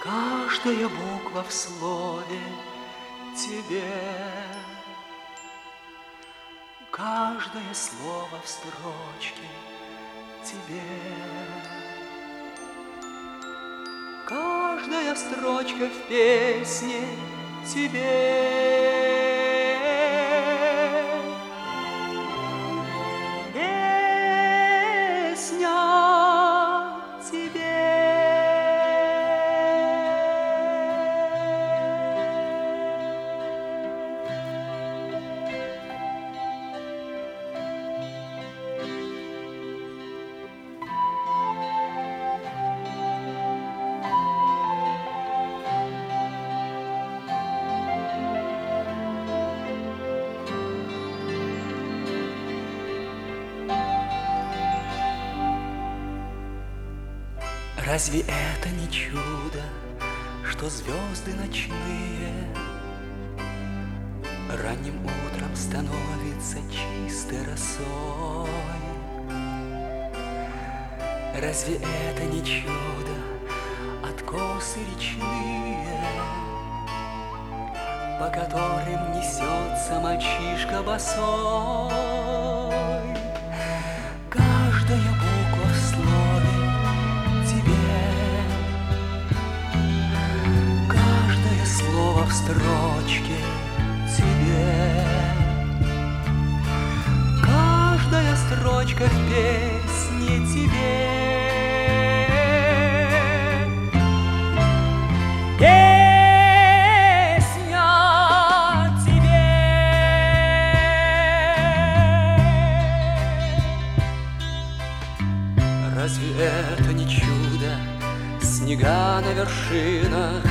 Каждая буква в слове тебе, каждое слово в строчке тебе, каждая строчка в песне тебе. Разве это не чудо, что звезды ночные ранним утром становятся чистой росой? Разве это не чудо, откосы речные, по которым несется мальчишка босой? Каждая буква в слове слово в строчке тебе, каждая строчка в песне тебе. Песня тебе. Разве это не чудо, снега на вершинах,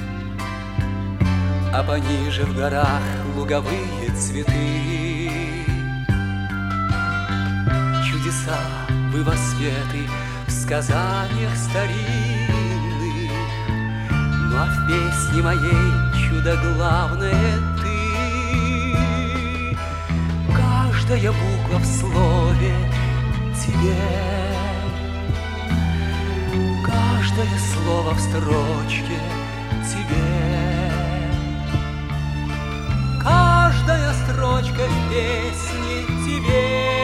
а пониже в горах луговые цветы? Чудеса, вывосветы в сказаниях старинных, ну а в песне моей чудо главное ты. Каждая буква в слове тебе, каждое слово в строчке тебе, каждая строчка в песне тебе.